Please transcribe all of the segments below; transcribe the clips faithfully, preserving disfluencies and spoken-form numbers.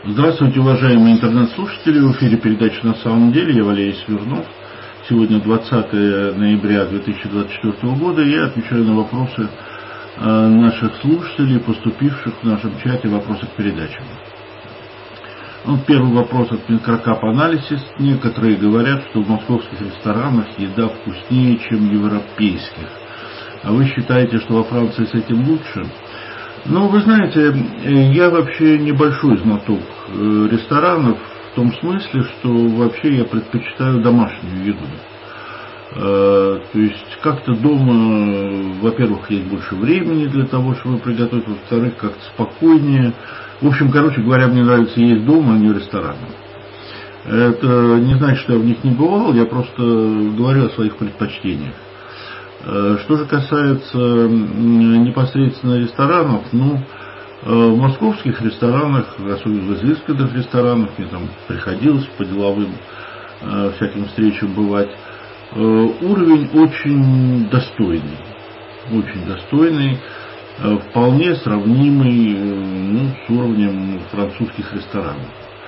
Здравствуйте, уважаемые интернет-слушатели. В эфире передача «На самом деле». Я Валерий Смирнов. Сегодня двадцатое ноября две тысячи двадцать четвёртого года. Я отвечаю на вопросы наших слушателей, поступивших в нашем чате «Вопросы к передачам». Ну, первый вопрос от Микрокап Анализис. Некоторые говорят, что в московских ресторанах еда вкуснее, чем в европейских. А вы считаете, что во Франции с этим лучше? Ну, вы знаете, я вообще небольшой знаток ресторанов, в том смысле, что вообще я предпочитаю домашнюю еду. То есть как-то дома, во-первых, есть больше времени для того, чтобы приготовить, во-вторых, как-то спокойнее. В общем, короче говоря, мне нравится есть дома, а не в ресторанах. Это не значит, что я в них не бывал, я просто говорю о своих предпочтениях. Что же касается непосредственно ресторанов, ну, в московских ресторанах, особенно в изысканных ресторанах, мне там приходилось по деловым всяким встречам бывать, уровень очень достойный, очень достойный, вполне сравнимый, ну, с уровнем французских ресторанов.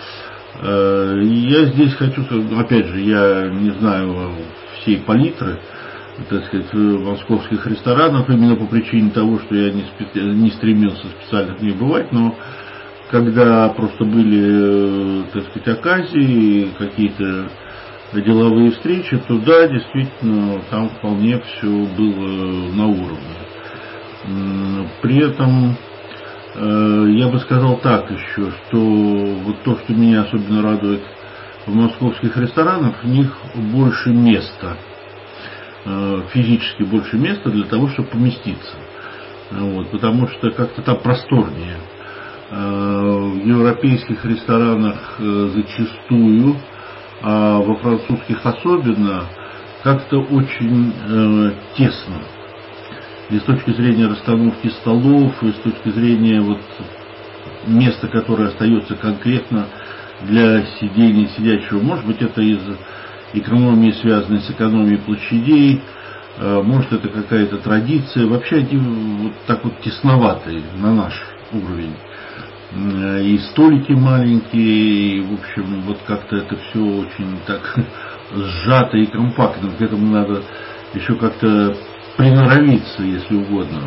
Я здесь хочу, опять же, я не знаю всей палитры, так сказать, московских ресторанов, именно по причине того, что я не, спе- не стремился специально к ней бывать, но когда просто были, так сказать, оказии, какие-то деловые встречи, то да, действительно, там вполне все было на уровне. При этом я бы сказал так еще, что вот то, что меня особенно радует в московских ресторанах, в них больше места. Физически больше места для того, чтобы поместиться. Вот, потому что как-то там просторнее. В европейских ресторанах зачастую, а во французских особенно, как-то очень э, тесно. И с точки зрения расстановки столов, и с точки зрения вот места, которое остается конкретно для сидения сидячего. Может быть, это из экономии, связанной с экономией площадей, может, это какая-то традиция. Вообще они вот так вот тесноватые на наш уровень. И столики маленькие, и, в общем, вот как-то это все очень так сжато и компактно. К этому надо еще как-то приноровиться, если угодно.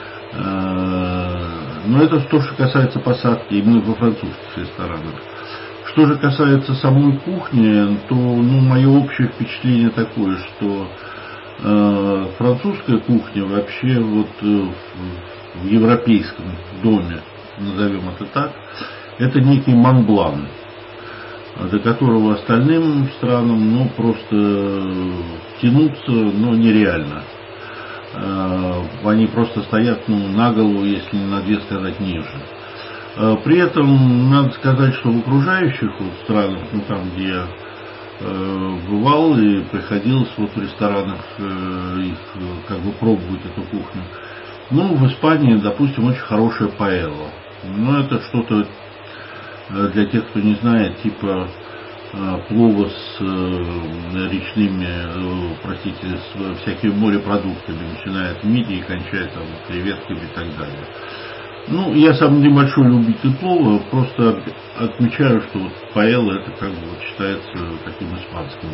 Но это то, что касается посадки именно во французских ресторанах. Что же касается самой кухни, то, ну, мое общее впечатление такое, что э, французская кухня вообще вот э, в, в европейском доме, назовем это так, это некий Монблан, до которого остальным странам, ну, просто тянуться, ну, нереально. Э, они просто стоят, ну, на голову, если не на две сказать, ниже. При этом надо сказать, что в окружающих вот странах, ну там, где я э, бывал и приходилось вот в ресторанах э, их как бы пробовать эту кухню, ну, в Испании, допустим, очень хорошая паэлла. Но это что-то для тех, кто не знает, типа э, плова с э, речными, э, простите, с всякими морепродуктами, начиная от мидии и кончая там креветками и так далее. Ну, я сам небольшой любитель плова, просто отмечаю, что вот паэлла это как бы вот считается таким испанским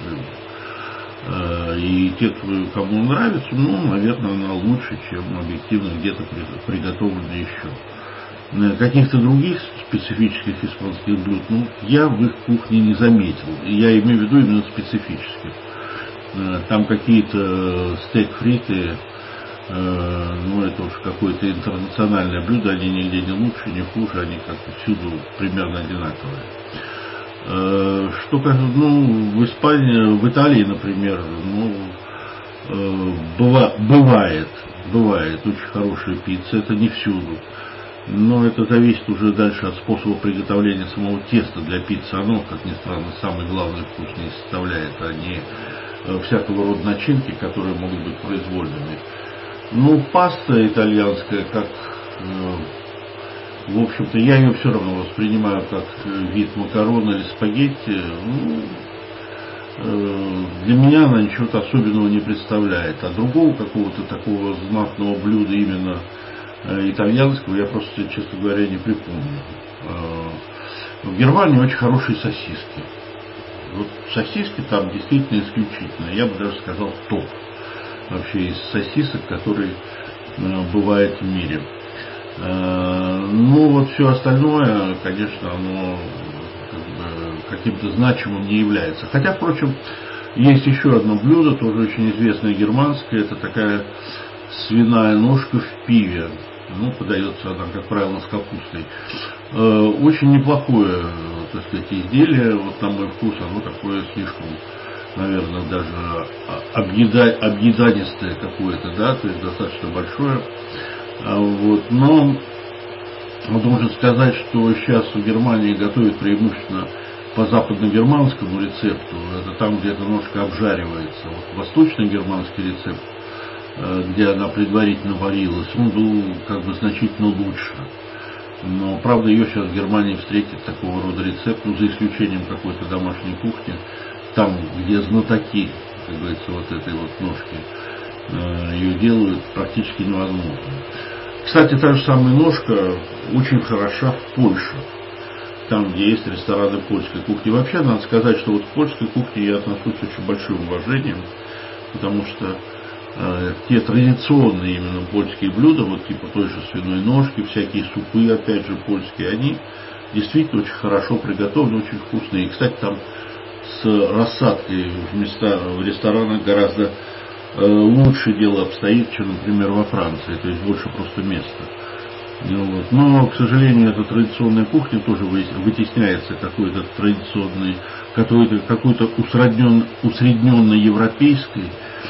блюдом. И те, кому нравится, ну, наверное, она лучше, чем объективно где-то приготовлена еще. Каких-то других специфических испанских блюд, ну, я в их кухне не заметил. И я имею в виду именно специфических. Там какие-то стейк-фриты, ну, это уж какое-то интернациональное блюдо, они нигде не лучше, не хуже, они как-то всюду примерно одинаковые. Что, ну, в Испании, в Италии, например, ну, быва, бывает, бывает очень хорошая пицца, это не всюду. Но это зависит уже дальше от способа приготовления самого теста для пиццы. Оно, как ни странно, самый главный вкусный составляет, а не всякого рода начинки, которые могут быть произвольными. Ну, паста итальянская, как, э, в общем-то, я ее все равно воспринимаю как вид макарон или спагетти. Ну, э, для меня она ничего-то особенного не представляет. А другого какого-то такого знатного блюда именно э, итальянского я просто, честно говоря, не припомню. Э, В Германии очень хорошие сосиски. Вот сосиски там действительно исключительно. Я бы даже сказал топ вообще из сосисок, которые э, бывают в мире. Э, ну вот все остальное, конечно, оно как бы каким-то значимым не является. Хотя, впрочем, есть еще одно блюдо, тоже очень известное германское. Это такая свиная ножка в пиве. Ну, подается она, как правило, с капустой. Э, очень неплохое, так сказать, изделие. Вот на мой вкус оно такое слишком, наверное, даже объеда... объеданистое какое-то, да, то есть достаточно большое. А вот. Но должен сказать, что сейчас в Германии готовят преимущественно по западно-германскому рецепту. Это там, где эта ножка обжаривается. Вот восточно-германский рецепт, где она предварительно варилась, он был как бы значительно лучше. Но, правда, ее сейчас в Германии встретить такого рода рецепт, ну, за исключением какой-то домашней кухни, там, где знатоки, как говорится, вот этой вот ножки, ее делают, практически невозможно. Кстати, та же самая ножка очень хороша в Польше, там, где есть рестораны польской кухни. Вообще, надо сказать, что вот к польской кухне я отношусь с очень большим уважением, потому что те традиционные именно польские блюда, вот типа той же свиной ножки, всякие супы, опять же, польские, они действительно очень хорошо приготовлены, очень вкусные. И, кстати, там с рассадкой в, места, в ресторанах гораздо э, лучше дело обстоит, чем, например, во Франции, то есть больше просто места. Ну, вот. Но, к сожалению, эта традиционная кухня тоже вытесняется какой-то традиционной, какой-то, какой-то усреднен, усредненной европейской.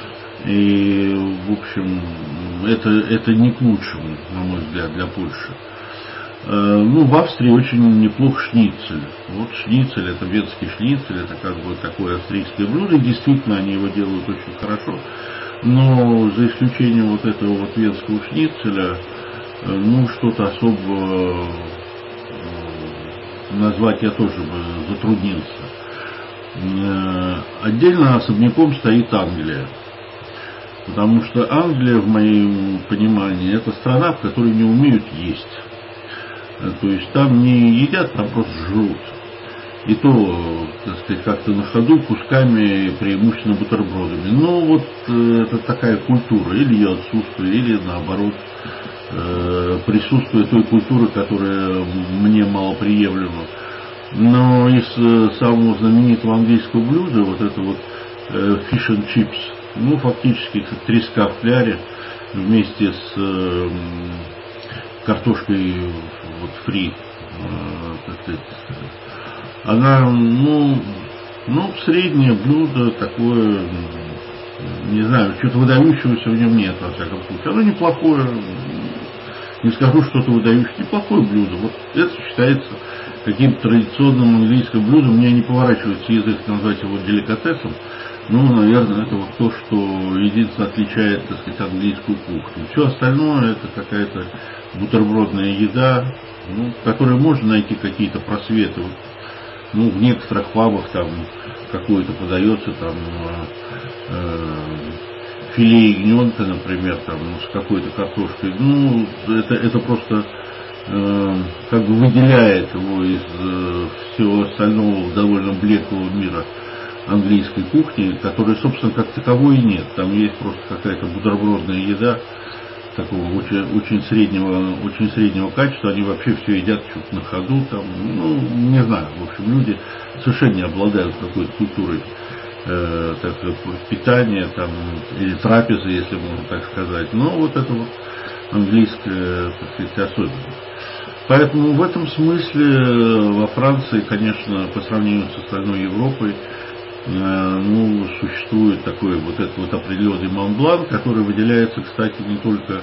И, в общем, это, это не к лучшему, на мой взгляд, для Польши. Ну, в Австрии очень неплох шницель. Вот шницель, это венский шницель, это как бы такое австрийское блюдо, и действительно они его делают очень хорошо. Но за исключением вот этого вот венского шницеля, ну, что-то особо назвать я тоже бы затруднился. Отдельно особняком стоит Англия. Потому что Англия, в моем понимании, это страна, в которой не умеют есть. То есть там не едят, там просто жрут. И то, так сказать, как-то на ходу, кусками, преимущественно бутербродами. Но вот э, это такая культура, или ее отсутствие, или наоборот, э, присутствие той культуры, которая мне малоприемлема. Но из э, самого знаменитого английского блюда, вот это вот э, fish and chips, ну, фактически треска в кляре вместе с э, картошкой вот, фри, э, так сказать, она, ну, ну, среднее блюдо такое, не знаю, что-то выдающегося в нем нет, во всяком случае. Оно неплохое, не скажу что-то выдающееся, неплохое блюдо. Вот это считается каким-то традиционным английским блюдом. Мне не поворачивается язык назвать его деликатесом. Ну, наверное, это вот то, что единственно отличает, так сказать, английскую кухню. Все остальное это какая-то бутербродная еда, ну, в которой можно найти какие-то просветы. Вот, ну, в некоторых пабах там какое-то подается там э, филе ягненка, например, там, ну, с какой-то картошкой. Ну, это, это просто э, как бы выделяет его из э, всего остального довольно блеклого мира английской кухни, которой, собственно, как таковой и нет. Там есть просто какая-то бутербродная еда такого очень, очень среднего, очень среднего качества. Они вообще все едят что-то на ходу, там, ну, не знаю, в общем, люди совершенно не обладают какой-то культурой э, так сказать, питания, там, или трапезы, если можно так сказать. Но вот это вот английская, так сказать, особенность. Поэтому в этом смысле во Франции, конечно, по сравнению с остальной Европой, ну, существует такой вот этот вот определенный Монблан, который выделяется, кстати, не только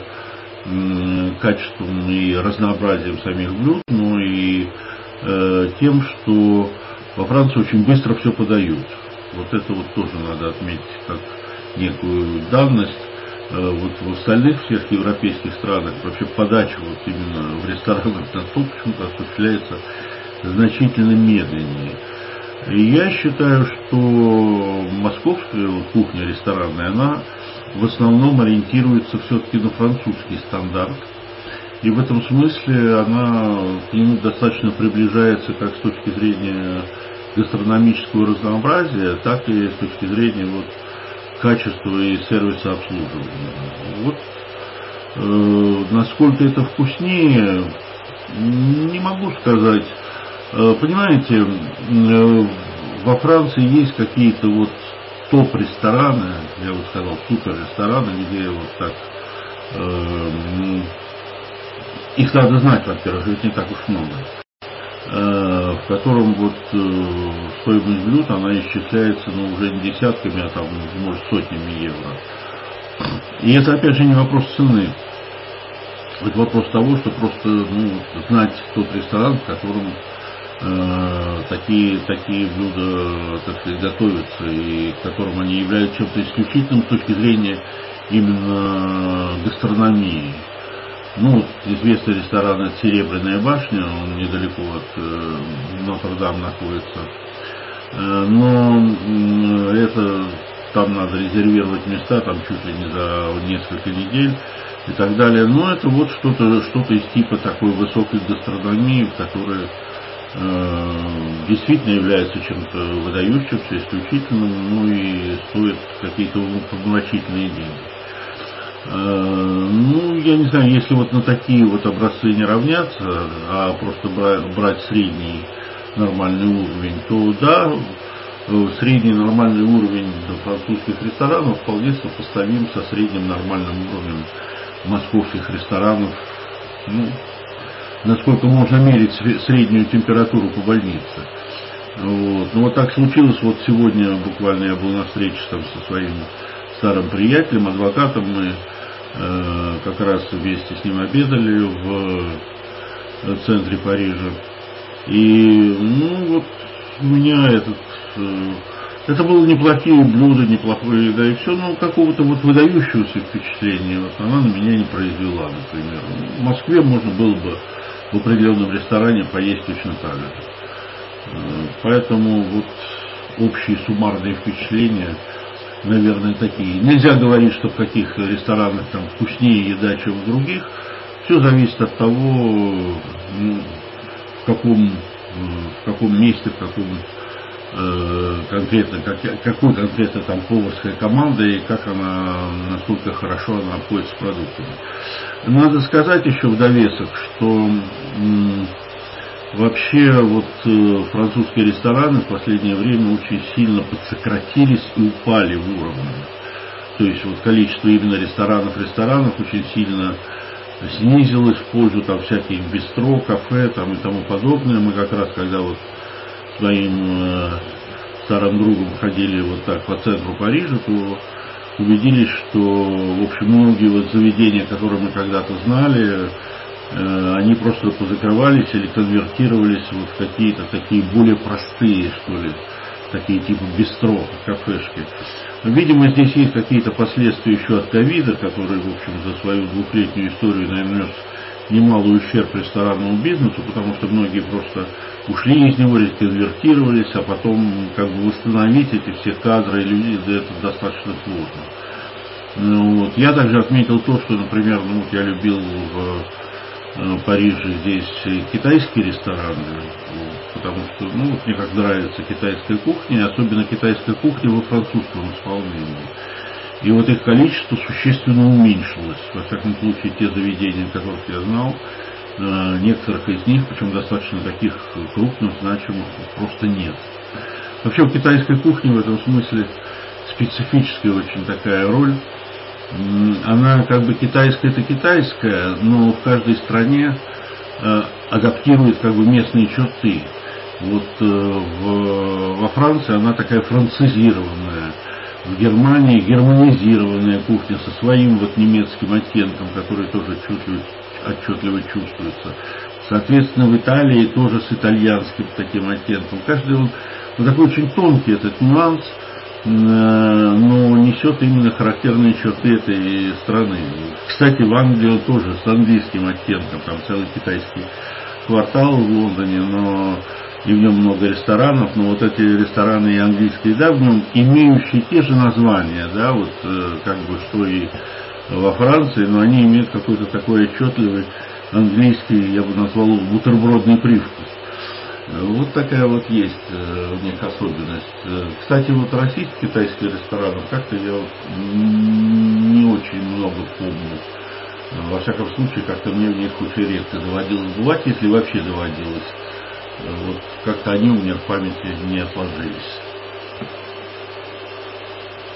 качеством и разнообразием самих блюд, но и э, тем, что во Франции очень быстро все подают. Вот это вот тоже надо отметить как некую данность. Э, вот в остальных всех европейских странах вообще подача вот именно в ресторанах на стол почему-то осуществляется значительно медленнее. И я считаю, что московская кухня ресторанная, она в основном ориентируется все-таки на французский стандарт. И в этом смысле она к нему достаточно приближается как с точки зрения гастрономического разнообразия, так и с точки зрения вот, качества и сервиса обслуживания. Вот, э, насколько это вкуснее, не могу сказать. Э, понимаете, э, во Франции есть какие-то вот топ-рестораны, я бы сказал, супер-рестораны, где вот так... Э, их надо знать, во-первых, ведь не так уж много, в котором вот стоимость блюд, она исчисляется, ну, уже не десятками, а там, может, сотнями евро. И это, опять же, не вопрос цены. Это вопрос того, что просто, ну, знать тот ресторан, в котором э, такие, такие блюда, так сказать, готовятся, и в котором они являются чем-то исключительным с точки зрения именно гастрономии. Ну, известный ресторан — это Серебряная башня, он недалеко от э, Нотр-Дам находится. Э, но э, это, там надо резервировать места, там чуть ли не за несколько недель и так далее. Но это вот что-то, что-то из типа такой высокой гастрономии, которая э, действительно является чем-то выдающимся, исключительным, ну и стоит какие-то умопомрачительные деньги. Ну, я не знаю, если вот на такие вот образцы не равняться, а просто брать средний нормальный уровень, то да, средний нормальный уровень французских ресторанов вполне сопоставим со средним нормальным уровнем московских ресторанов. Ну, насколько можно мерить среднюю температуру по больнице. Вот. Ну, вот так случилось, вот сегодня буквально я был на встрече там со своим старым приятелем, адвокатом, мы э, как раз вместе с ним обедали в центре Парижа. И, ну, вот у меня этот, э, это было неплохие блюда, неплохая еда и все, но какого-то вот выдающегося впечатления вот она на меня не произвела, например. В Москве можно было бы в определенном ресторане поесть точно так же. Э, поэтому вот общие суммарные впечатления, наверное, такие. Нельзя говорить, что в каких ресторанах там вкуснее еда, чем в других. Все зависит от того, ну, в каком, в каком месте, в каком э, конкретно, как, какой конкретно там поварская команда и как она, насколько хорошо она обходится с продуктами. Надо сказать еще в довесок, что м, вообще вот э, французские рестораны в последнее время очень сильно подсократились и упали в уровне. То есть вот количество именно ресторанов, ресторанов очень сильно снизилось в пользу там всяких бистро, кафе там и тому подобное. Мы как раз, когда вот с моим э, старым другом ходили вот так по центру Парижа, то убедились, что, в общем, многие вот заведения, которые мы когда-то знали, они просто позакрывались или конвертировались вот в какие-то такие более простые, что ли, такие типа бистро, кафешки. Видимо, здесь есть какие-то последствия еще от ковида, который, в общем, за свою двухлетнюю историю нанес немалый ущерб ресторанному бизнесу, потому что многие просто ушли из него, реконвертировались, а потом как бы восстановить эти все кадры и людей, да, это достаточно сложно. Ну, вот. Я также отметил то, что, например, ну, вот я любил в Париже здесь китайские рестораны, потому что, ну, вот мне как нравится китайская кухня, особенно китайская кухня во французском исполнении. И вот их количество существенно уменьшилось. Во всяком случае, те заведения, которых я знал, некоторых из них, причем достаточно таких крупных, значимых, просто нет. Вообще в китайской кухне в этом смысле специфическая очень такая роль. Она как бы китайская-то китайская, но в каждой стране э, адаптирует как бы местные черты. Вот э, в, во Франции она такая францизированная, в Германии германизированная кухня со своим вот немецким оттенком, который тоже отчетливо, отчетливо чувствуется. Соответственно, в Италии тоже с итальянским таким оттенком. Каждый он, вот такой очень тонкий этот нюанс, но несет именно характерные черты этой страны. Кстати, в Англии он тоже с английским оттенком, там целый китайский квартал в Лондоне, но и в нем много ресторанов, но вот эти рестораны и английские, да, в нем имеющие те же названия, да, вот как бы что и во Франции, но они имеют какой-то такой отчетливый английский, я бы назвал, бутербродный привкус. Вот такая вот есть у них особенность. Кстати, вот российско-китайские рестораны, как-то я не очень много помню. Во всяком случае, как-то мне в них очень редко доводилось бывать, если вообще доводилось. Вот как-то они у меня в памяти не отложились.